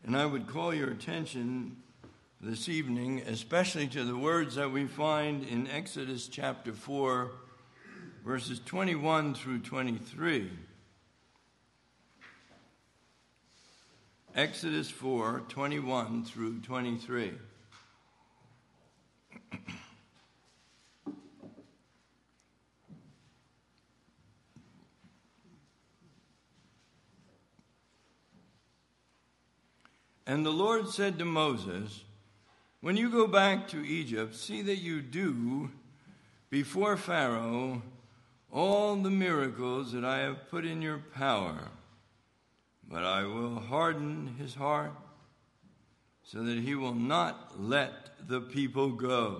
And I would call your attention this evening, especially to the words that we find in Exodus chapter 4, verses 21 through 23. Exodus 4, 21 through 23. And the Lord said to Moses, "When you go back to Egypt, see that you do before Pharaoh all the miracles that I have put in your power. But I will harden his heart so that he will not let the people go.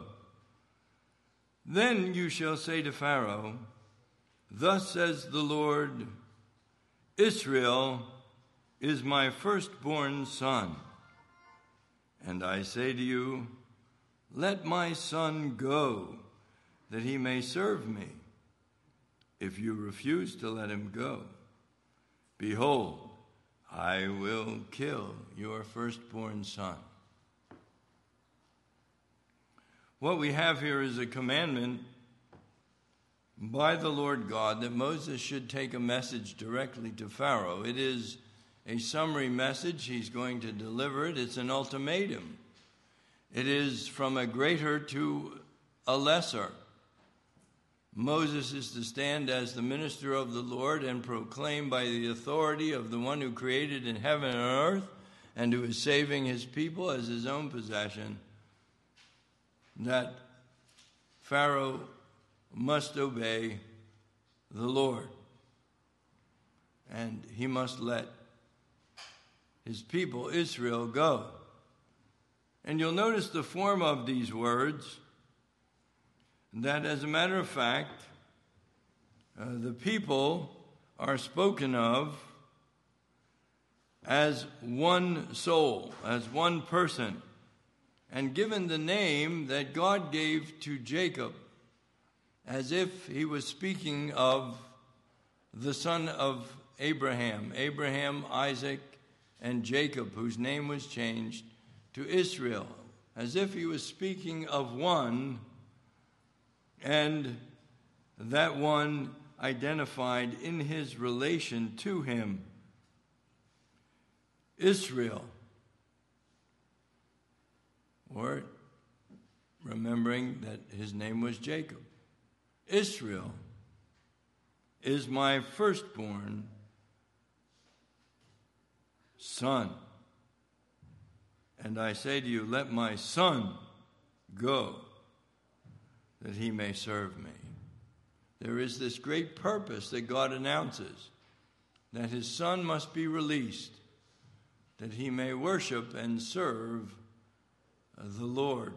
Then you shall say to Pharaoh, 'Thus says the Lord, Israel is my firstborn son. And I say to you, let my son go, that he may serve me. If you refuse to let him go, behold, I will kill your firstborn son.'" What we have here is a commandment by the Lord God that Moses should take a message directly to Pharaoh. It is a summary message. He's going to deliver it. It's an ultimatum. It is from a greater to a lesser. Moses is to stand as the minister of the Lord and proclaim by the authority of the one who created in heaven and earth and who is saving his people as his own possession, that Pharaoh must obey the Lord. And he must let his people, Israel, go. And you'll notice the form of these words, that as a matter of fact, the people are spoken of as one soul, as one person, and given the name that God gave to Jacob, as if he was speaking of the son of Abraham, Isaac, and Jacob, whose name was changed to Israel, as if he was speaking of one, and that one identified in his relation to him. Israel, or remembering that his name was Jacob. Israel is my firstborn son. And I say to you, let my son go, that he may serve me. There is this great purpose that God announces, that his son must be released, that he may worship and serve the Lord.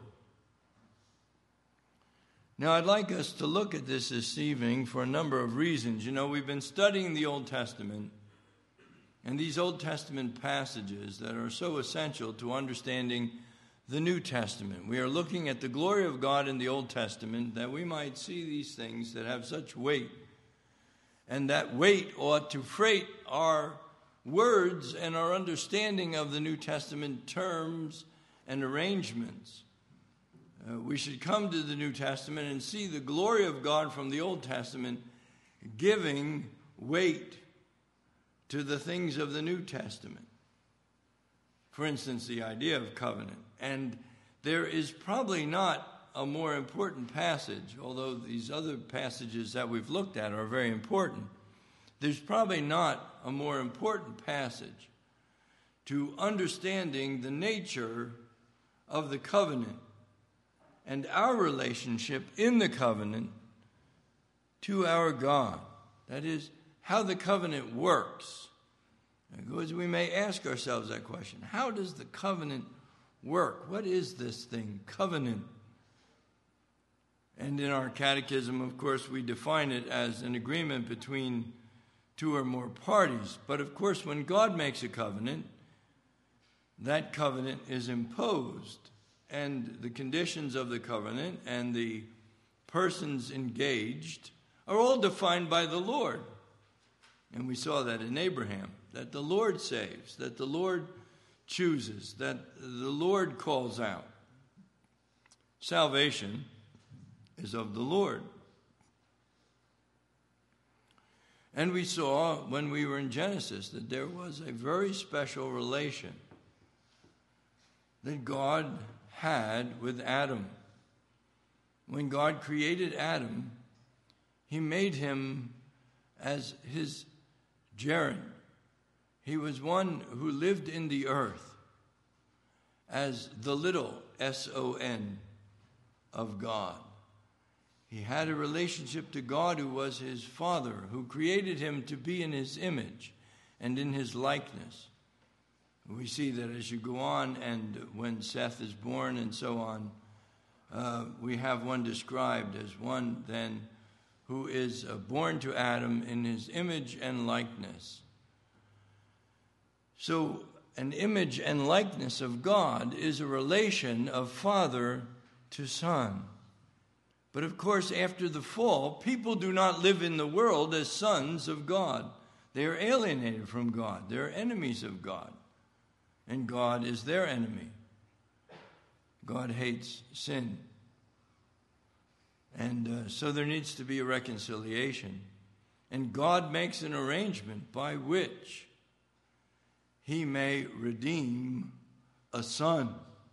Now, I'd like us to look at this evening for a number of reasons. You know, we've been studying the Old Testament, and these Old Testament passages that are so essential to understanding the New Testament. We are looking at the glory of God in the Old Testament that we might see these things that have such weight. And that weight ought to freight our words and our understanding of the New Testament terms and arrangements. We should come to the New Testament and see the glory of God from the Old Testament giving weight to the things of the New Testament. For instance, the idea of covenant. And there is probably not a more important passage, although these other passages that we've looked at are very important. There's probably not a more important passage to understanding the nature of the covenant and our relationship in the covenant to our God. That is, how the covenant works. Because we may ask ourselves that question. How does the covenant work? What is this thing, covenant? And in our catechism, of course, we define it as an agreement between two or more parties. But of course, when God makes a covenant, that covenant is imposed. And the conditions of the covenant and the persons engaged are all defined by the Lord. And we saw that in Abraham, that the Lord saves, that the Lord chooses, that the Lord calls out. Salvation is of the Lord. And we saw when we were in Genesis that there was a very special relation that God had with Adam. When God created Adam, he made him as his gerund. He was one who lived in the earth as the little S-O-N of God. He had a relationship to God, who was his father, who created him to be in his image and in his likeness. We see that as you go on, and when Seth is born and so on, we have one described as one then who is born to Adam in his image and likeness. So an image and likeness of God is a relation of father to son. But of course, after the fall, people do not live in the world as sons of God. They are alienated from God. They are enemies of God. And God is their enemy. God hates sin. And so there needs to be a reconciliation. And God makes an arrangement by which he may redeem a son.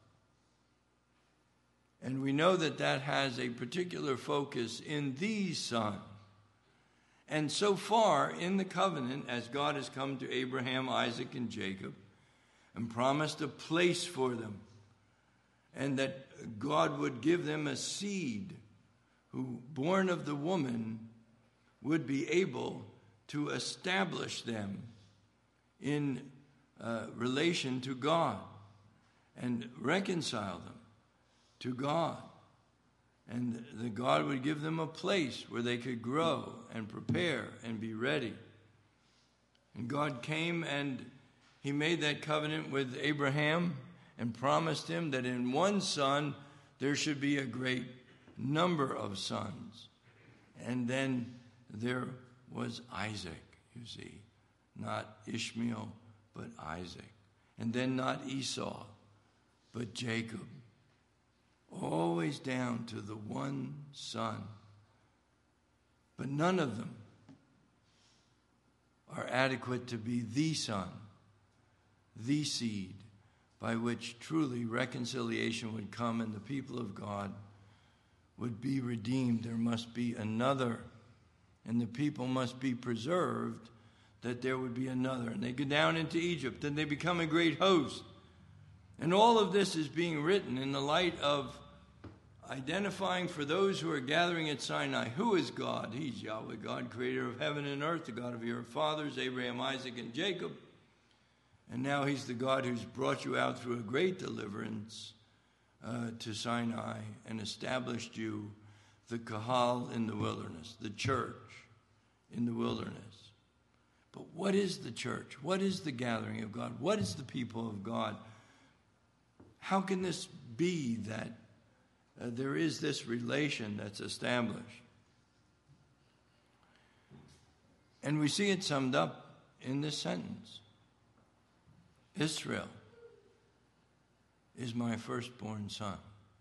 And we know that that has a particular focus in the Son. And so far in the covenant, as God has come to Abraham, Isaac, and Jacob, and promised a place for them, and that God would give them a seed who, born of the woman, would be able to establish them in relation to God and reconcile them to God, and that God would give them a place where they could grow and prepare and be ready. And God came and he made that covenant with Abraham and promised him that in one son there should be a great number of sons. And then there was Isaac, you see, not Ishmael, but Isaac. And then not Esau, but Jacob. Always down to the one son. But none of them are adequate to be the son, the seed, by which truly reconciliation would come and the people of God would be redeemed. There must be another, and the people must be preserved, that there would be another. And they go down into Egypt, and they become a great host. And all of this is being written in the light of identifying for those who are gathering at Sinai, who is God? He's Yahweh, God, creator of heaven and earth, the God of your fathers, Abraham, Isaac, and Jacob. And now he's the God who's brought you out through a great deliverance to Sinai and established you, the Kahal in the wilderness, the church in the wilderness. But what is the church? What is the gathering of God? What is the people of God? How can this be that there is this relation that's established? And we see it summed up in this sentence. Israel is my firstborn son.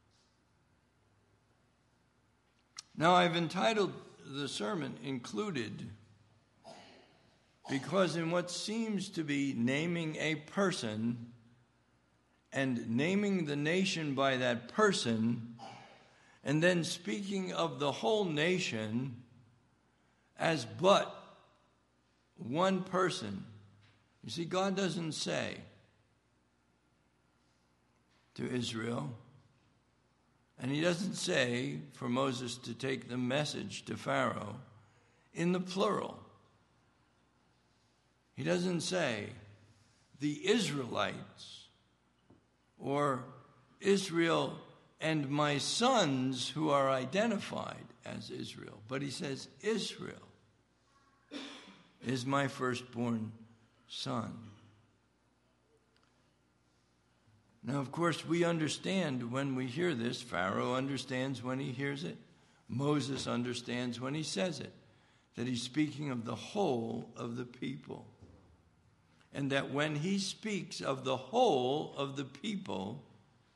Now, I've entitled the sermon Included because in what seems to be naming a person and naming the nation by that person, and then speaking of the whole nation as but one person. You see, God doesn't say to Israel, and he doesn't say for Moses to take the message to Pharaoh in the plural. He doesn't say the Israelites or Israel and my sons who are identified as Israel. But he says Israel is my firstborn son. Now, of course, we understand when we hear this. Pharaoh understands when he hears it. Moses understands when he says it, that he's speaking of the whole of the people. and that when he speaks of the whole of the people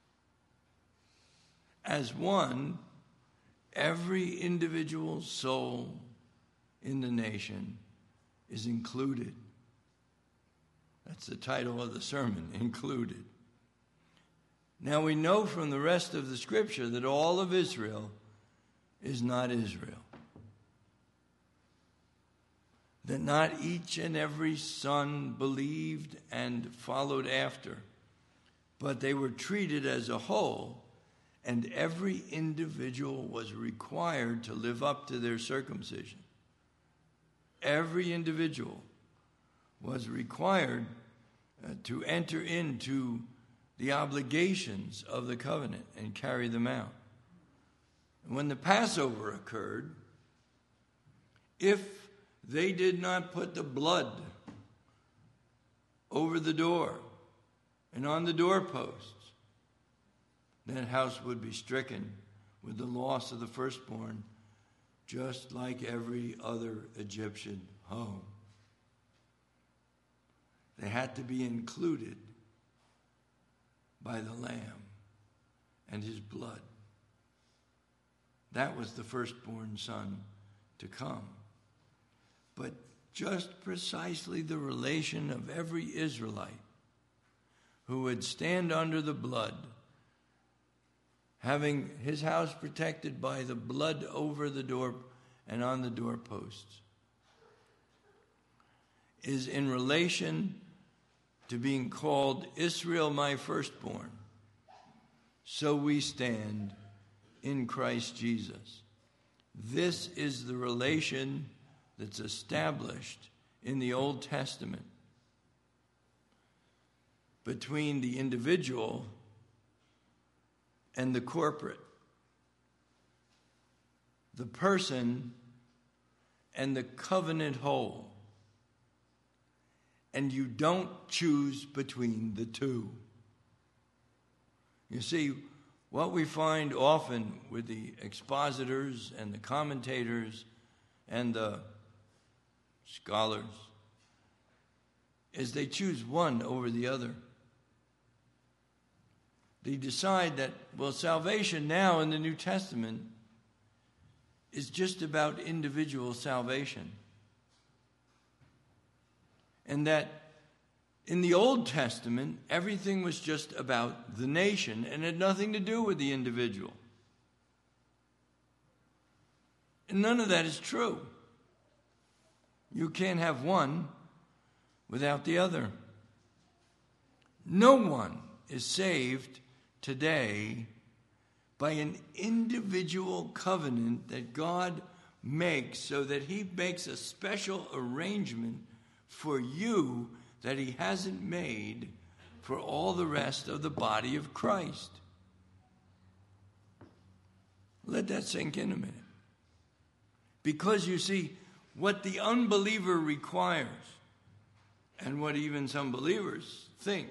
as one, every individual soul in the nation is included. That's the title of the sermon, included. Now we know from the rest of the scripture that all of Israel is not Israel. That not each and every son believed and followed after, but they were treated as a whole, and every individual was required to live up to their circumcision. Every individual was required to enter into the obligations of the covenant and carry them out. And when the Passover occurred, if they did not put the blood over the door and on the doorposts, that house would be stricken with the loss of the firstborn, just like every other Egyptian home. They had to be included by the Lamb and his blood. That was the firstborn son to come. But just precisely the relation of every Israelite who would stand under the blood, having his house protected by the blood over the door and on the doorposts, is in relation to being called Israel, my firstborn. So we stand in Christ Jesus. This is the relation that's established in the Old Testament between the individual and the corporate, the person and the covenant whole. And you don't choose between the two. You see, what we find often with the expositors and the commentators and the scholars is they choose one over the other. They decide that, well, salvation now in the New Testament is just about individual salvation. And that in the Old Testament, everything was just about the nation and had nothing to do with the individual. And none of that is true. You can't have one without the other. No one is saved today by an individual covenant that God makes, so that he makes a special arrangement for you that he hasn't made for all the rest of the body of Christ. Let that sink in a minute. Because you see, what the unbeliever requires, and what even some believers think,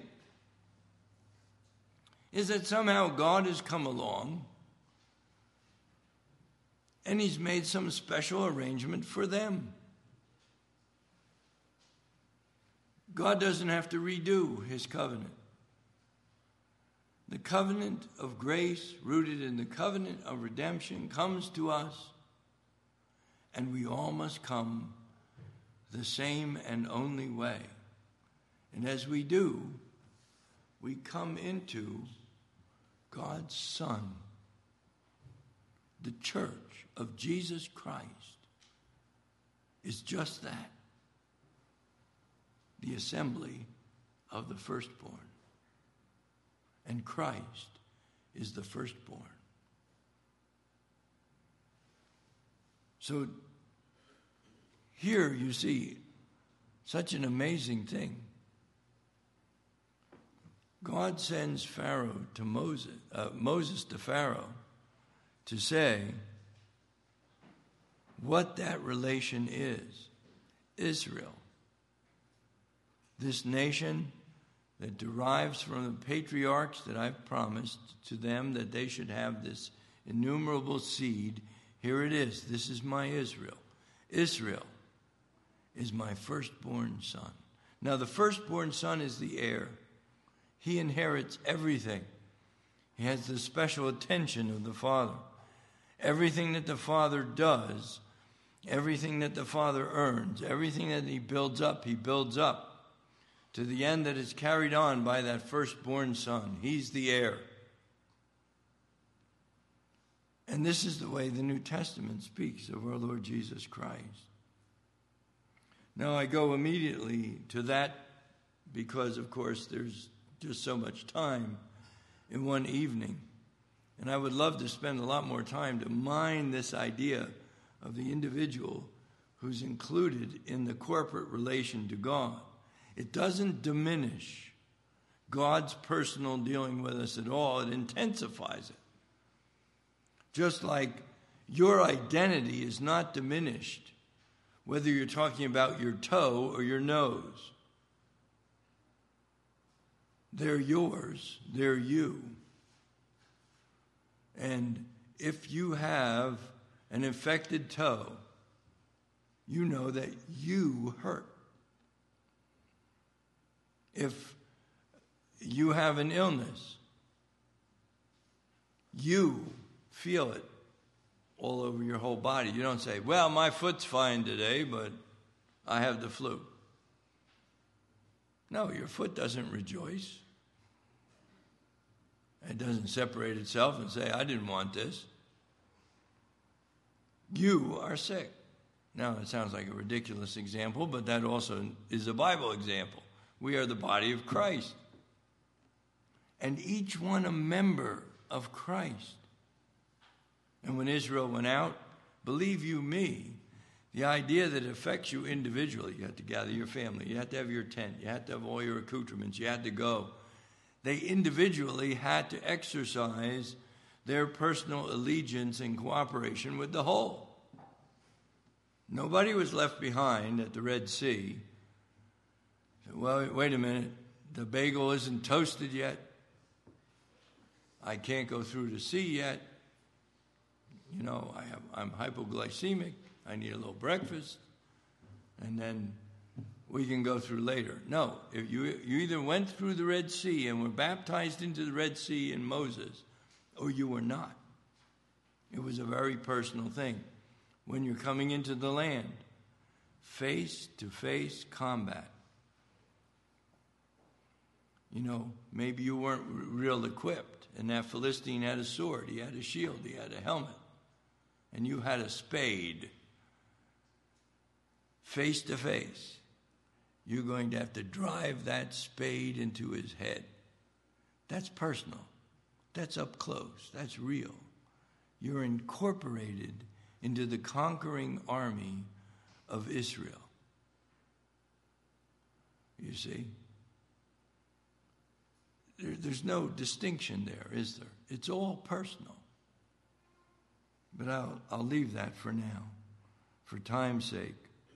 is that somehow God has come along and he's made some special arrangement for them. God doesn't have to redo his covenant. The covenant of grace, rooted in the covenant of redemption, comes to us, and we all must come the same and only way. And as we do, we come into God's Son. The church of Jesus Christ is just that. The assembly of the firstborn. And Christ is the firstborn. So here you see such an amazing thing. God sends Pharaoh to Moses to Pharaoh to say what that relation is. Israel, this nation that derives from the patriarchs that I've promised to them that they should have this innumerable seed. Here it is. This is my Israel. Israel is my firstborn son. Now, the firstborn son is the heir. He inherits everything. He has the special attention of the Father. Everything that the Father does, everything that the Father earns, everything that he builds up to the end that is carried on by that firstborn son. He's the heir. And this is the way the New Testament speaks of our Lord Jesus Christ. Now I go immediately to that because, of course, there's just so much time in one evening. And I would love to spend a lot more time to mine this idea of the individual who's included in the corporate relation to God. It doesn't diminish God's personal dealing with us at all. It intensifies it. Just like your identity is not diminished whether you're talking about your toe or your nose. They're yours. They're you. And if you have an infected toe, you know that you hurt. If you have an illness, you feel it all over your whole body. You don't say, well, my foot's fine today, but I have the flu. No, your foot doesn't rejoice. It doesn't separate itself and say, I didn't want this. You are sick. Now, it sounds like a ridiculous example, but that also is a Bible example. We are the body of Christ. And each one a member of Christ. And when Israel went out, believe you me, the idea that it affects you individually, you had to gather your family, you had to have your tent, you had to have all your accoutrements, you had to go. They individually had to exercise their personal allegiance and cooperation with the whole. Nobody was left behind at the Red Sea. Well, wait a minute, the bagel isn't toasted yet. I can't go through the sea yet. You know, I'm hypoglycemic. I need a little breakfast. And then we can go through later. No, if you either went through the Red Sea and were baptized into the Red Sea in Moses, or you were not. It was a very personal thing. When you're coming into the land, face-to-face combat. You know, maybe you weren't real equipped, and that Philistine had a sword, he had a shield, he had a helmet, and you had a spade. Face-to-face. You're going to have to drive that spade into his head. That's personal. That's up close. That's real. You're incorporated into the conquering army of Israel. You see? There's no distinction there, is there? It's all personal. But I'll leave that for now, for time's sake.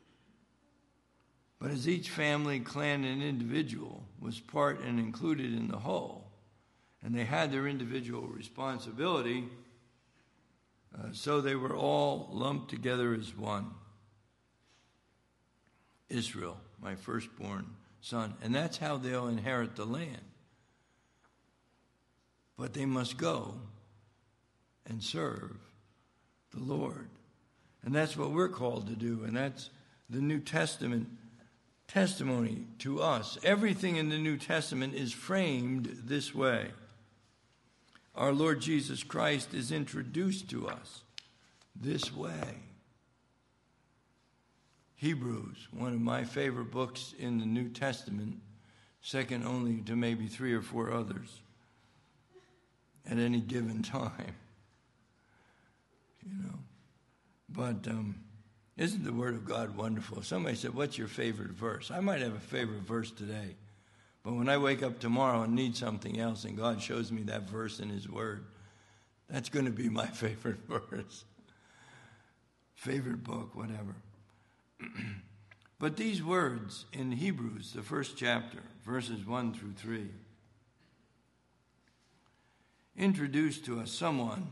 But as each family, clan, and individual was part and included in the whole, and they had their individual responsibility, so they were all lumped together as one. Israel, my firstborn son. And that's how they'll inherit the land. But they must go and serve the Lord. And that's what we're called to do. And that's the New Testament testimony to us. Everything in the New Testament is framed this way. Our Lord Jesus Christ is introduced to us this way. Hebrews, one of my favorite books in the New Testament, second only to maybe 3 or 4 others at any given time. You know. But isn't the Word of God wonderful? Somebody said, what's your favorite verse? I might have a favorite verse today. But when I wake up tomorrow and need something else and God shows me that verse in His Word, that's going to be my favorite verse. Favorite book, whatever. But these words in Hebrews, the first chapter, verses 1 through 3, introduce to us someone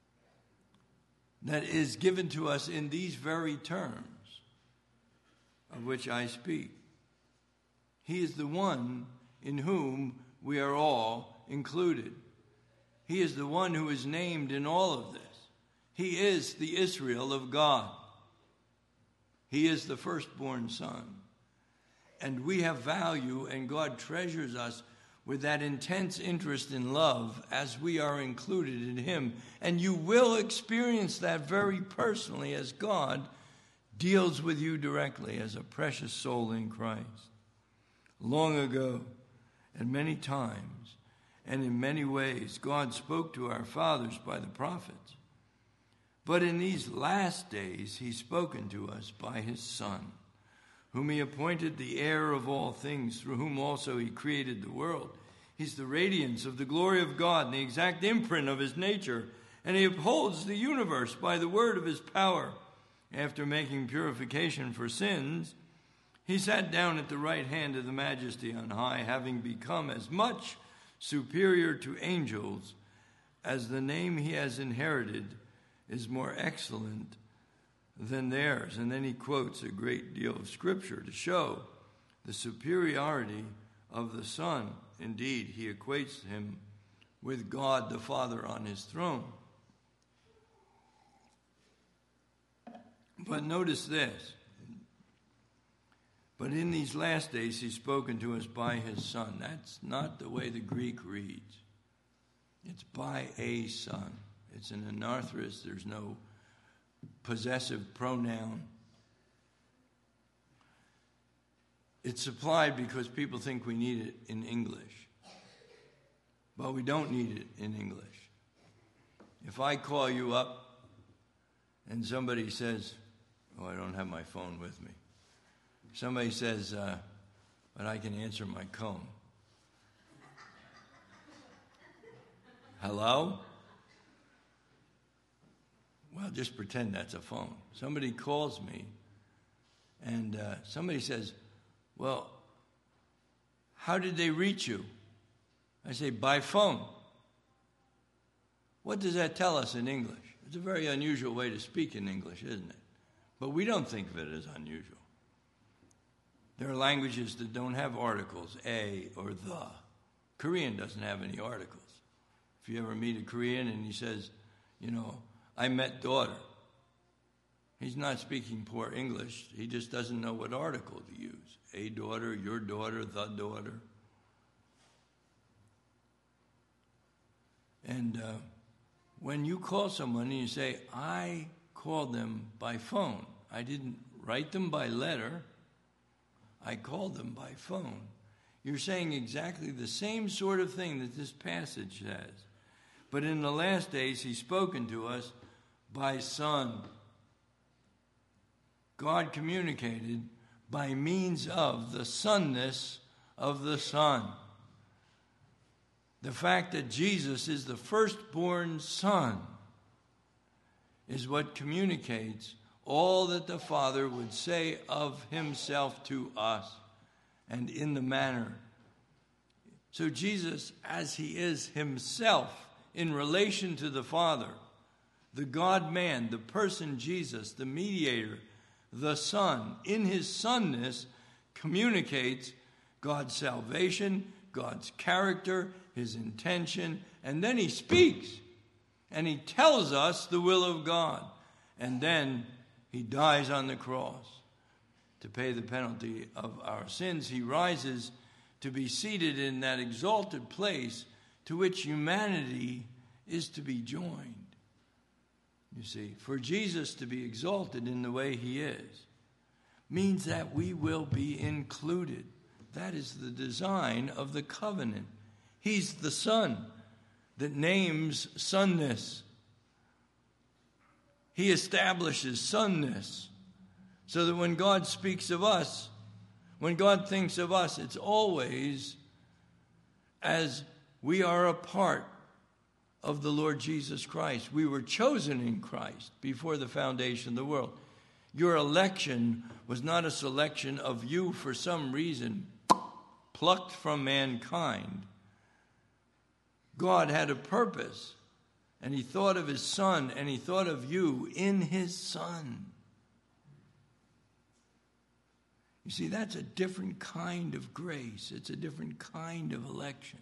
that is given to us in these very terms of which I speak. He is the one in whom we are all included. He is the one who is named in all of this. He is the Israel of God. He is the firstborn son. And we have value, and God treasures us with that intense interest in love as we are included in him. And you will experience that very personally as God deals with you directly as a precious soul in Christ. Long ago, and many times, and in many ways, God spoke to our fathers by the prophets. But in these last days, he's spoken to us by his Son, whom he appointed the heir of all things, through whom also he created the world. He's the radiance of the glory of God and the exact imprint of his nature, and he upholds the universe by the word of his power. After making purification for sins, he sat down at the right hand of the Majesty on high, having become as much superior to angels as the name he has inherited is more excellent than theirs. And then he quotes a great deal of scripture to show the superiority of the Son. Indeed, he equates him with God the Father on his throne. But notice this. But in these last days, he's spoken to us by his Son. That's not the way the Greek reads. It's by a Son. It's an anarthrous. There's no possessive pronoun. It's supplied because people think we need it in English. But we don't need it in English. If I call you up and somebody says, oh, I don't have my phone with me. Somebody says, but I can answer my comb. Hello? Well, just pretend that's a phone. Somebody calls me, and somebody says, well, how did they reach you? I say, by phone. What does that tell us in English? It's a very unusual way to speak in English, isn't it? But we don't think of it as unusual. There are languages that don't have articles, a or the. Korean doesn't have any articles. If you ever meet a Korean and he says, I met daughter, he's not speaking poor English. He just doesn't know what article to use. A daughter, your daughter, the daughter. And when you call someone and you say, I called them by phone. I didn't write them by letter. I called them by phone. You're saying exactly the same sort of thing that this passage says. But in the last days, he's spoken to us by Son. God communicated by means of the sonness of the Son. The fact that Jesus is the firstborn Son is what communicates all that the Father would say of himself to us, and in the manner. So Jesus, as he is himself in relation to the Father, the God-man, the person Jesus, the mediator, the Son, in his sonness, communicates God's salvation, God's character, his intention, and then he speaks, and he tells us the will of God, and then he dies on the cross to pay the penalty of our sins. He rises to be seated in that exalted place to which humanity is to be joined. You see, for Jesus to be exalted in the way he is means that we will be included. That is the design of the covenant. He's the Son that names sonness. He establishes sonness so that when God speaks of us, when God thinks of us, it's always as we are a part of the Lord Jesus Christ. We were chosen in Christ before the foundation of the world. Your election was not a selection of you for some reason plucked from mankind. God had a purpose, and he thought of his Son, and he thought of you in his Son. You see, that's a different kind of grace. It's a different kind of election.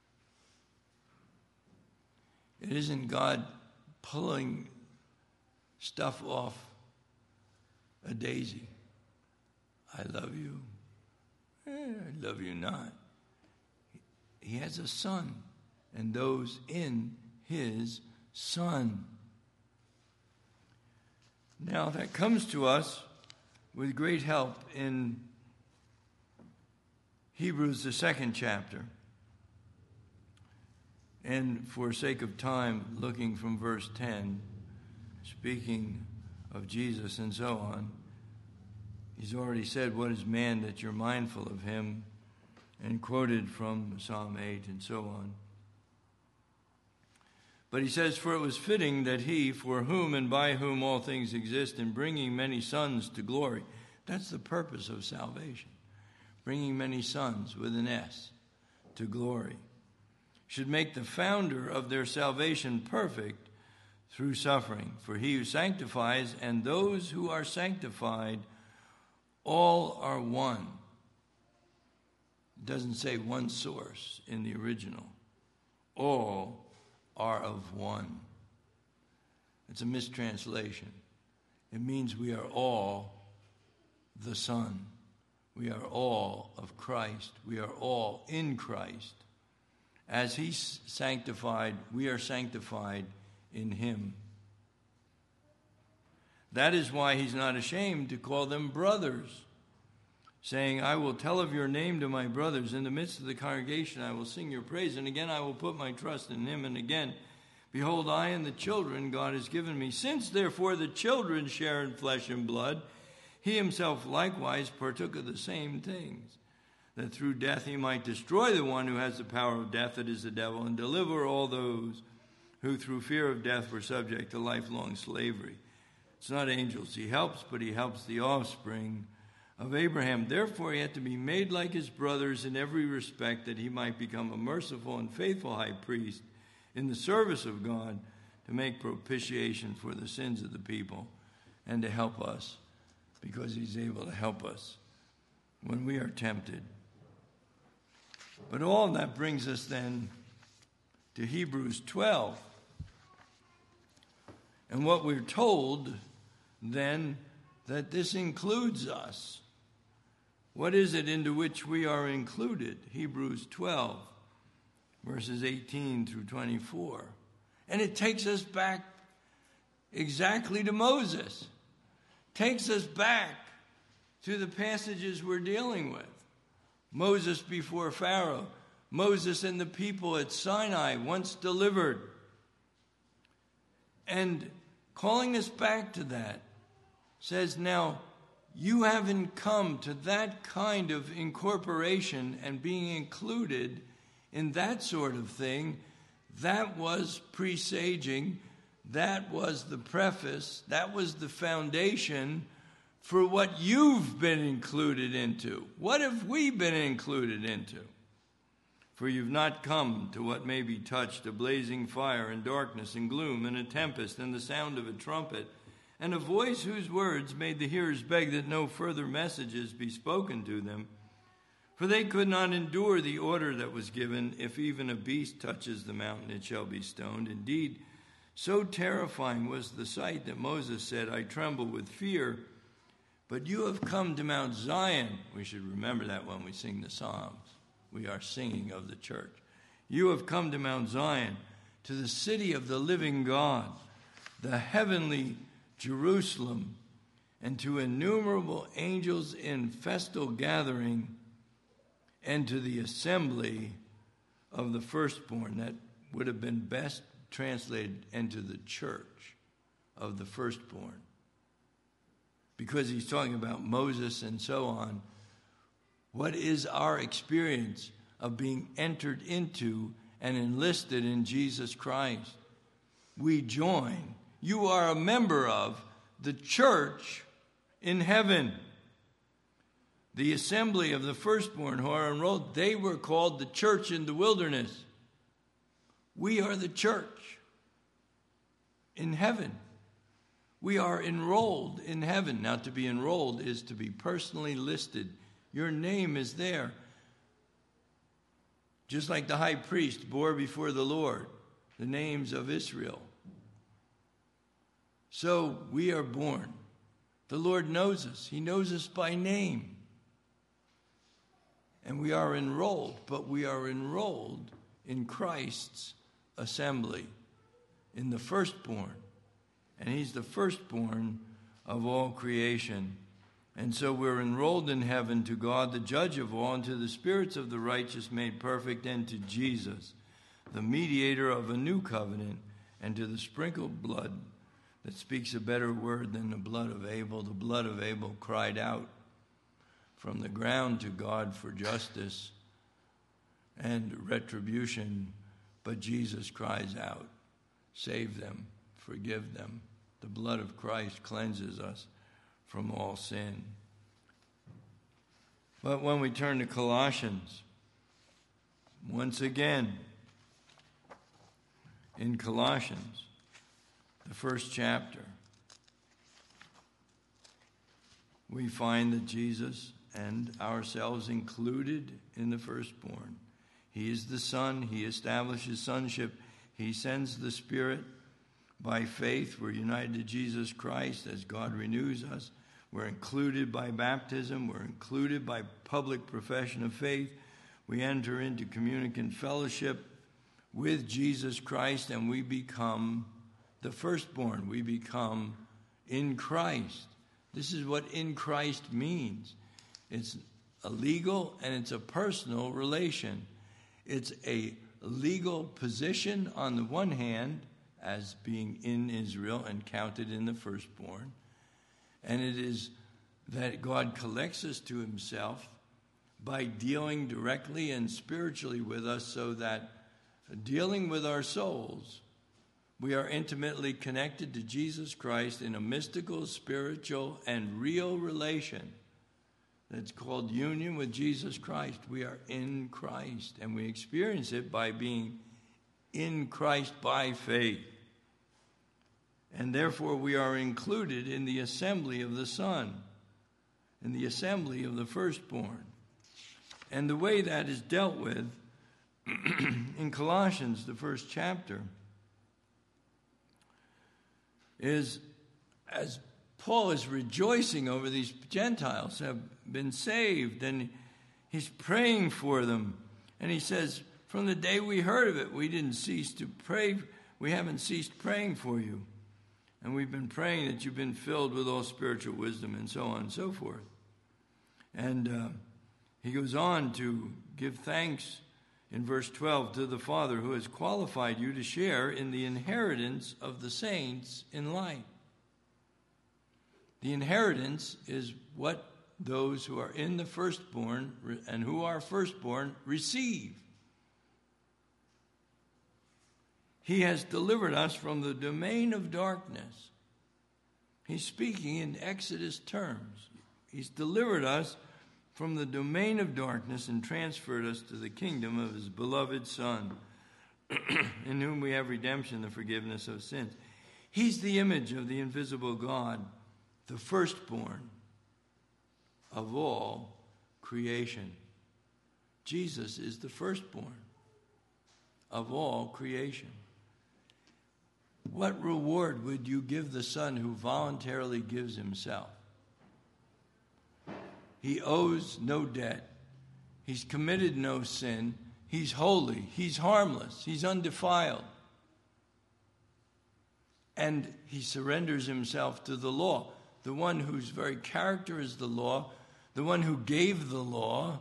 It isn't God pulling stuff off a daisy. I love you. I love you not. He has a son, and those in his son. Now that comes to us with great help in Hebrews, the 2nd chapter. And for sake of time, looking from verse 10, speaking of Jesus and so on, he's already said, "What is man that you're mindful of him?" and quoted from Psalm 8 and so on. But he says, "For it was fitting that he, for whom and by whom all things exist, in bringing many sons to glory." That's the purpose of salvation. Bringing many sons, with an S, to glory. Should make the founder of their salvation perfect through suffering. For he who sanctifies and those who are sanctified, all are one. It doesn't say one source in the original. All are of one. It's a mistranslation. It means we are all the Son. We are all of Christ. We are all in Christ. As he's sanctified, we are sanctified in him. That is why he's not ashamed to call them brothers, saying, "I will tell of your name to my brothers. In the midst of the congregation I will sing your praise. And again I will put my trust in him. And again, behold, I and the children God has given me. Since therefore the children share in flesh and blood, he himself likewise partook of the same things, that through death he might destroy the one who has the power of death, that is the devil, and deliver all those who through fear of death were subject to lifelong slavery." It's not angels he helps, but he helps the offspring of Abraham. Therefore he had to be made like his brothers in every respect, that he might become a merciful and faithful high priest in the service of God, to make propitiation for the sins of the people, and to help us, because he's able to help us when we are tempted. But all that brings us then to Hebrews 12. And what we're told then, that this includes us. What is it into which we are included? Hebrews 12, verses 18 through 24. And it takes us back exactly to Moses. Takes us back to the passages we're dealing with. Moses before Pharaoh. Moses and the people at Sinai, once delivered. And calling us back to that, says, now, you haven't come to that kind of incorporation and being included in that sort of thing. That was presaging. That was the preface. That was the foundation for what you've been included into. What have we been included into? For you've not come to what may be touched, a blazing fire and darkness and gloom and a tempest and the sound of a trumpet and a voice whose words made the hearers beg that no further messages be spoken to them. For they could not endure the order that was given, if even a beast touches the mountain, it shall be stoned. Indeed, so terrifying was the sight that Moses said, I tremble with fear. But you have come to Mount Zion. We should remember that when we sing the Psalms. We are singing of the church. You have come to Mount Zion, to the city of the living God, the heavenly Jerusalem, and to innumerable angels in festal gathering, and to the assembly of the firstborn. That would have been best translated into the church of the firstborn. Because he's talking about Moses and so on. What is our experience of being entered into and enlisted in Jesus Christ? We join. You are a member of the church in heaven. The assembly of the firstborn who are enrolled, they were called the church in the wilderness. We are the church in heaven. We are enrolled in heaven. Now, to be enrolled is to be personally listed. Your name is there. Just like the high priest bore before the Lord the names of Israel. So we are born. The Lord knows us. He knows us by name. And we are enrolled, but we are enrolled in Christ's assembly, in the firstborn. And he's the firstborn of all creation. And so we're enrolled in heaven to God, the judge of all, and to the spirits of the righteous made perfect, and to Jesus, the mediator of a new covenant, and to the sprinkled blood that speaks a better word than the blood of Abel. The blood of Abel cried out from the ground to God for justice and retribution, but Jesus cries out, save them, forgive them. The blood of Christ cleanses us from all sin. But when we turn to Colossians, once again, in Colossians, the first chapter, we find that Jesus and ourselves included in the firstborn. He is the Son. He establishes sonship. He sends the Spirit. By faith, we're united to Jesus Christ as God renews us. We're included by baptism. We're included by public profession of faith. We enter into communicant fellowship with Jesus Christ, and we become the firstborn. We become in Christ. This is what in Christ means. It's a legal and it's a personal relation. It's a legal position on the one hand, as being in Israel and counted in the firstborn. And it is that God collects us to himself by dealing directly and spiritually with us, so that dealing with our souls, we are intimately connected to Jesus Christ in a mystical, spiritual, and real relation that's called union with Jesus Christ. We are in Christ, and we experience it by being in Christ by faith. And therefore we are included in the assembly of the Son, in the assembly of the firstborn. And the way that is dealt with in Colossians, the first chapter, is as Paul is rejoicing over these Gentiles who have been saved, and he's praying for them. And he says, from the day we heard of it, we didn't cease to pray. We haven't ceased praying for you. And we've been praying that you've been filled with all spiritual wisdom, and so on and so forth. And he goes on to give thanks in verse 12 to the Father who has qualified you to share in the inheritance of the saints in light. The inheritance is what those who are in the firstborn and who are firstborn receive. He has delivered us from the domain of darkness. He's speaking in Exodus terms. He's delivered us from the domain of darkness and transferred us to the kingdom of his beloved Son, in whom we have redemption, the forgiveness of sins. He's the image of the invisible God, the firstborn of all creation. Jesus is the firstborn of all creation. What reward would you give the Son who voluntarily gives himself? He owes no debt. He's committed no sin. He's holy. He's harmless. He's undefiled. And he surrenders himself to the law. The one whose very character is the law, the one who gave the law,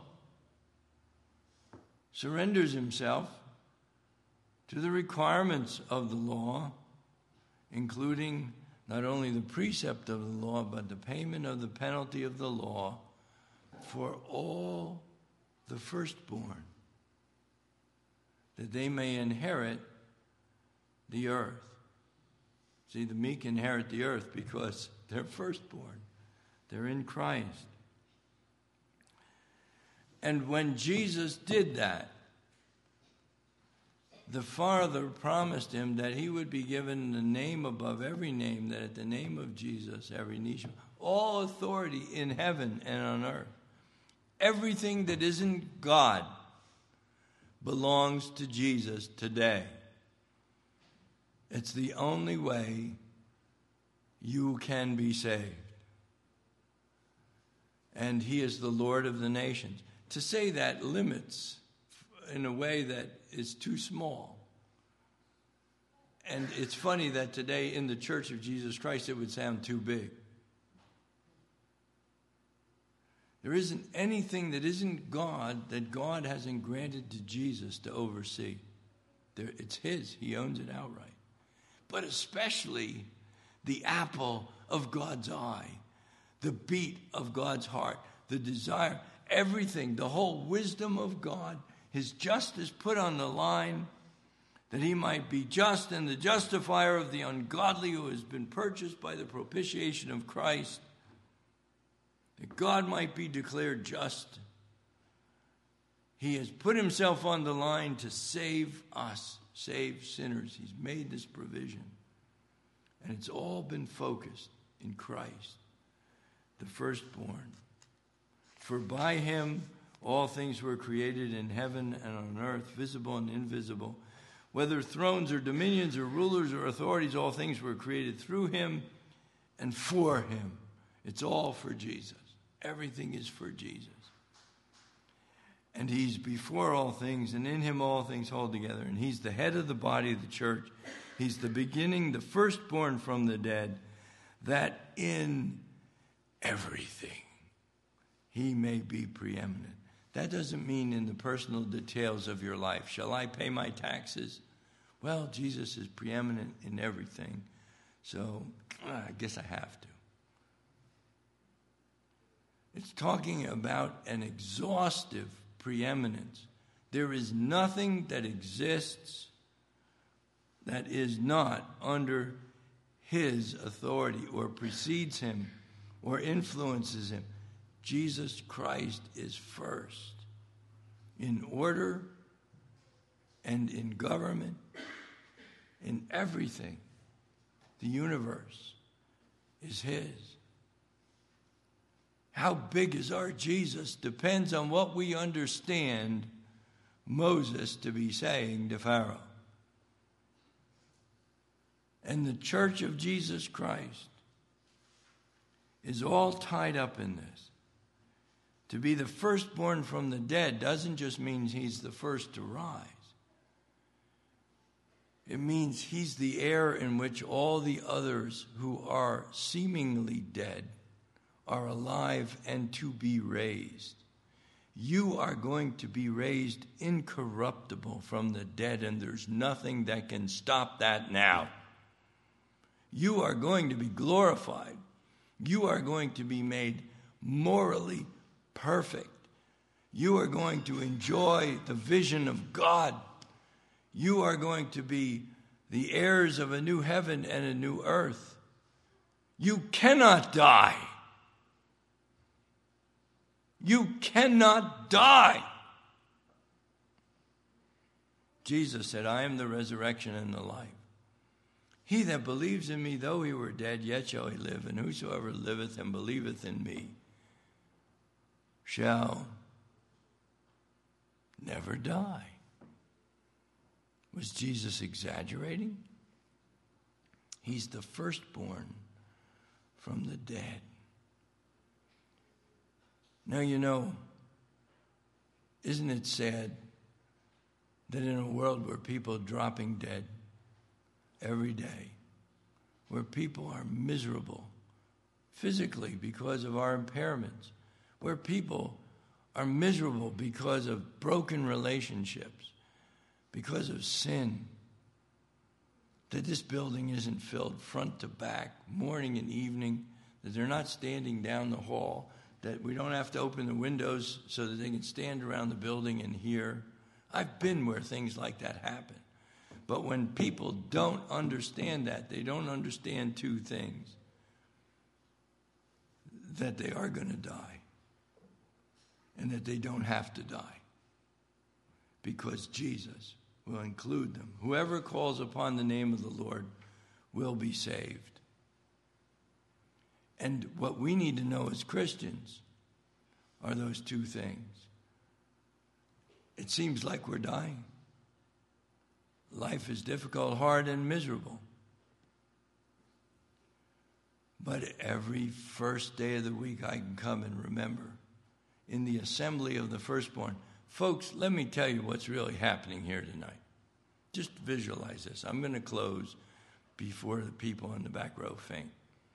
surrenders himself to the requirements of the law, including not only the precept of the law, but the payment of the penalty of the law for all the firstborn, that they may inherit the earth. See, the meek inherit the earth because they're firstborn. They're in Christ. And when Jesus did that, the Father promised him that he would be given the name above every name, that at the name of Jesus, every knee shall, all authority in heaven and on earth. Everything that isn't God belongs to Jesus today. It's the only way you can be saved. And he is the Lord of the nations. To say that limits in a way that is too small. And it's funny that today in the Church of Jesus Christ it would sound too big. There isn't anything that isn't God that God hasn't granted to Jesus to oversee. It's his. He owns it outright. But especially the apple of God's eye, the beat of God's heart, the desire, everything, the whole wisdom of God, his justice put on the line, that he might be just and the justifier of the ungodly who has been purchased by the propitiation of Christ, that God might be declared just. He has put himself on the line to save us, save sinners. He's made this provision. And it's all been focused in Christ, the firstborn. For by him all things were created in heaven and on earth, visible and invisible. Whether thrones or dominions or rulers or authorities, all things were created through him and for him. It's all for Jesus. Everything is for Jesus. And he's before all things, and in him all things hold together. And he's the head of the body of the church. He's the beginning, the firstborn from the dead, that in everything he may be preeminent. That doesn't mean in the personal details of your life. Shall I pay my taxes? Well, Jesus is preeminent in everything, so I guess I have to. It's talking about an exhaustive preeminence. There is nothing that exists that is not under his authority or precedes him or influences him. Jesus Christ is first in order and in government, in everything. The universe is his. How big is our Jesus depends on what we understand Moses to be saying to Pharaoh. And the church of Jesus Christ is all tied up in this. To be the firstborn from the dead doesn't just mean he's the first to rise. It means he's the air in which all the others who are seemingly dead are alive and to be raised. You are going to be raised incorruptible from the dead, and there's nothing that can stop that now. You are going to be glorified. You are going to be made morally perfect. You are going to enjoy the vision of God. You are going to be the heirs of a new heaven and a new earth. You cannot die. You cannot die. Jesus said, I am the resurrection and the life. He that believes in me, though he were dead, yet shall he live. And whosoever liveth and believeth in me shall never die. Was Jesus exaggerating? He's the firstborn from the dead. Now, you know, isn't it sad that in a world where people are dropping dead every day, where people are miserable physically because of our impairments, where people are miserable because of broken relationships, because of sin, that this building isn't filled front to back, morning and evening, that they're not standing down the hall, that we don't have to open the windows so that they can stand around the building and hear. I've been where things like that happen. But when people don't understand that, they don't understand two things. That they are going to die. And that they don't have to die. Because Jesus will include them. Whoever calls upon the name of the Lord will be saved. And what we need to know as Christians are those two things. It seems like we're dying. Life is difficult, hard, and miserable. But every first day of the week I can come and remember in the assembly of the firstborn. Folks, let me tell you what's really happening here tonight. Just visualize this. I'm going to close before the people in the back row faint.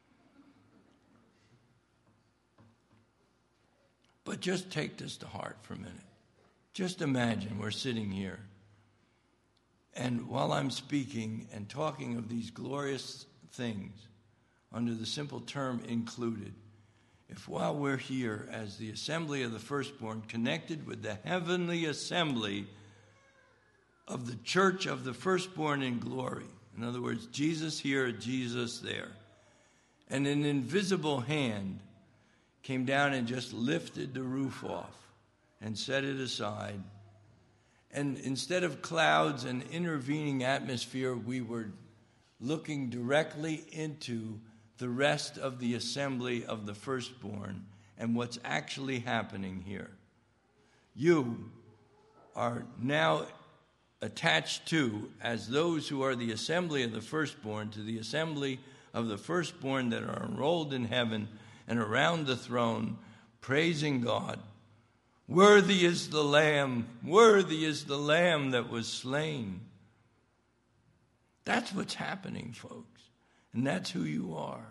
But just take this to heart for a minute. Just imagine we're sitting here, and while I'm speaking and talking of these glorious things, under the simple term included, if while we're here as the assembly of the firstborn, connected with the heavenly assembly of the church of the firstborn in glory, in other words, Jesus here, Jesus there, and an invisible hand came down and just lifted the roof off and set it aside, and instead of clouds and intervening atmosphere, we were looking directly into the rest of the assembly of the firstborn and what's actually happening here. You are now attached to, as those who are the assembly of the firstborn, to the assembly of the firstborn that are enrolled in heaven and around the throne, praising God. Worthy is the Lamb that was slain. That's what's happening, folks. And that's who you are.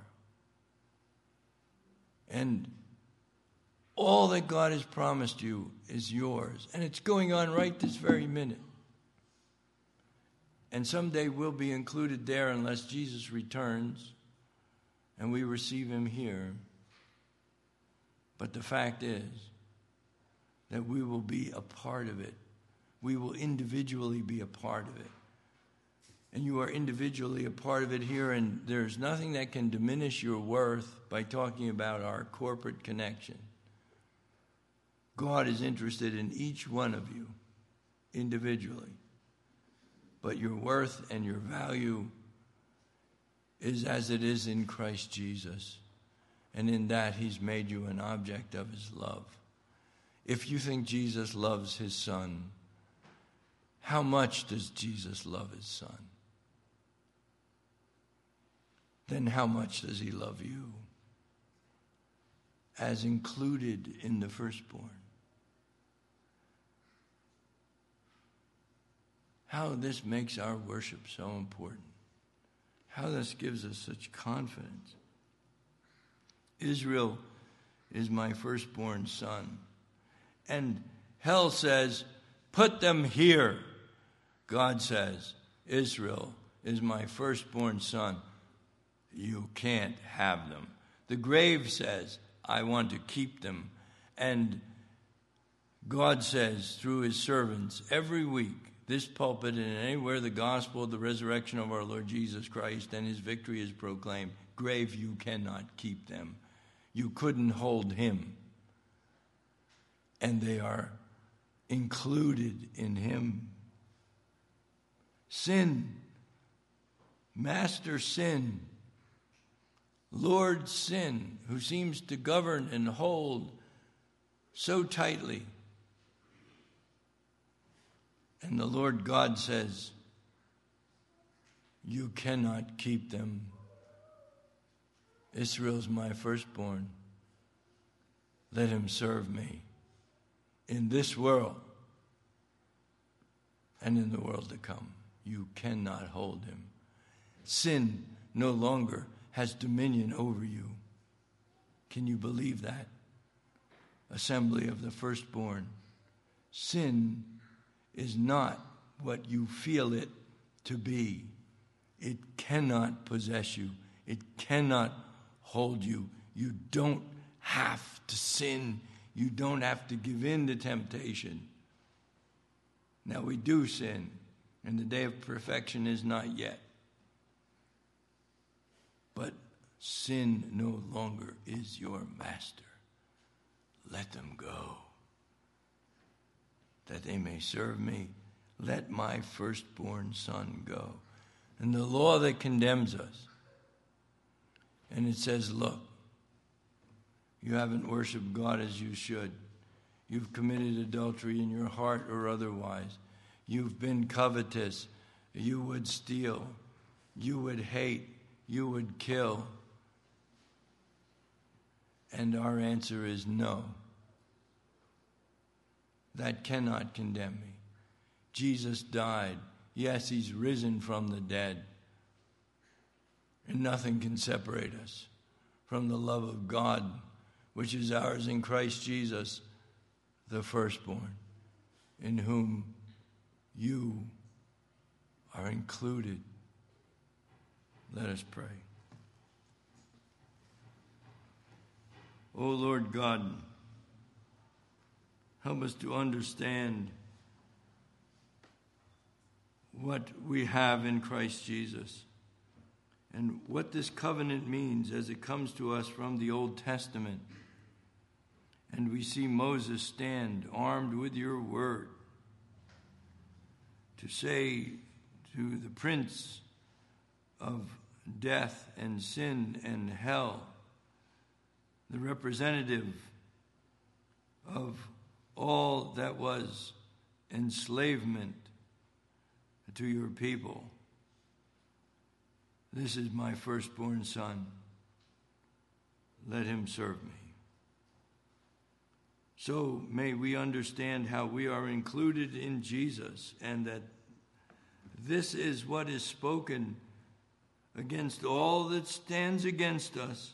And all that God has promised you is yours. And it's going on right this very minute. And someday we'll be included there unless Jesus returns and we receive him here. But the fact is that we will be a part of it. We will individually be a part of it. And you are individually a part of it here, and there's nothing that can diminish your worth by talking about our corporate connection. God is interested in each one of you individually. But your worth and your value is as it is in Christ Jesus. And in that, he's made you an object of his love. If you think Jesus loves his son, how much does Jesus love his son? Then how much does he love you as included in the firstborn? How this makes our worship so important. How this gives us such confidence. Israel is my firstborn son. And hell says, put them here. God says, Israel is my firstborn son. You can't have them. The grave says, I want to keep them. And God says through his servants every week, this pulpit and anywhere the gospel of the resurrection of our Lord Jesus Christ and his victory is proclaimed, grave, you cannot keep them. You couldn't hold him. And they are included in him. Sin, master sin, Lord sin, who seems to govern and hold so tightly. And the Lord God says, you cannot keep them. Israel's my firstborn. Let him serve me in this world and in the world to come. You cannot hold him. Sin no longer has dominion over you. Can you believe that? Assembly of the firstborn. Sin is not what you feel it to be. It cannot possess you. It cannot hold you. You don't have to sin. You don't have to give in to temptation. Now we do sin, and the day of perfection is not yet. But sin no longer is your master. Let them go, that they may serve me. let my firstborn son go. And the law that condemns us. And it says, look, you haven't worshiped God as you should. You've committed adultery in your heart or otherwise. You've been covetous. You would steal. You would hate. You would kill. And our answer is no. That cannot condemn me. Jesus died. Yes, he's risen from the dead. And nothing can separate us from the love of God, which is ours in Christ Jesus, the firstborn, in whom you are included. Let us pray. O Lord God, help us to understand what we have in Christ Jesus and what this covenant means as it comes to us from the Old Testament. And we see Moses stand armed with your word to say to the prince of death and sin and hell, the representative of all that was enslavement to your people, this is my firstborn son. Let him serve me. So may we understand how we are included in Jesus, and that this is what is spoken against all that stands against us,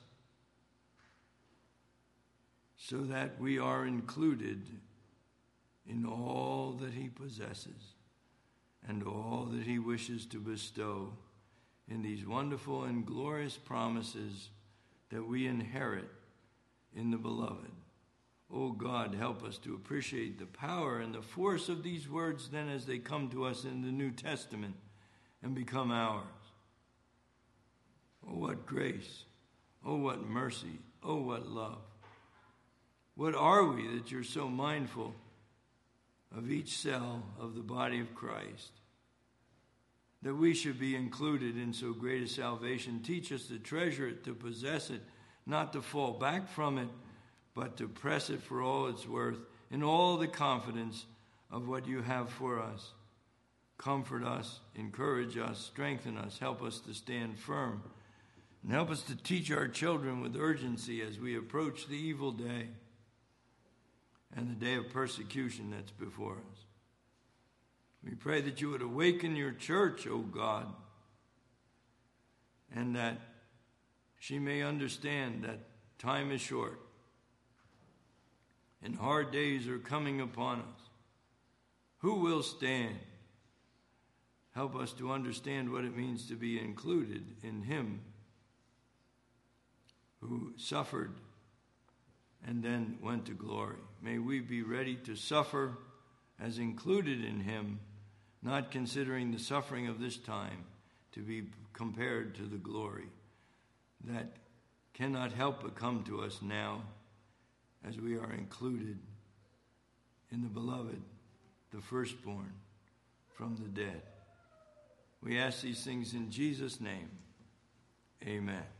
so that we are included in all that he possesses and all that he wishes to bestow in these wonderful and glorious promises that we inherit in the beloved. Oh God, help us to appreciate the power and the force of these words then as they come to us in the New Testament and become ours. Oh, what grace. Oh, what mercy. Oh, what love. What are we that you're so mindful of each cell of the body of Christ, that we should be included in so great a salvation? Teach us to treasure it, to possess it, not to fall back from it, but to press it for all it's worth in all the confidence of what you have for us. Comfort us, encourage us, strengthen us, help us to stand firm, and help us to teach our children with urgency as we approach the evil day and the day of persecution that's before us. We pray that you would awaken your church, O God, and that she may understand that time is short and hard days are coming upon us. Who will stand? Help us to understand what it means to be included in him who suffered and then went to glory. May we be ready to suffer as included in him, not considering the suffering of this time to be compared to the glory that cannot help but come to us now as we are included in the beloved, the firstborn from the dead. We ask these things in Jesus' name. Amen.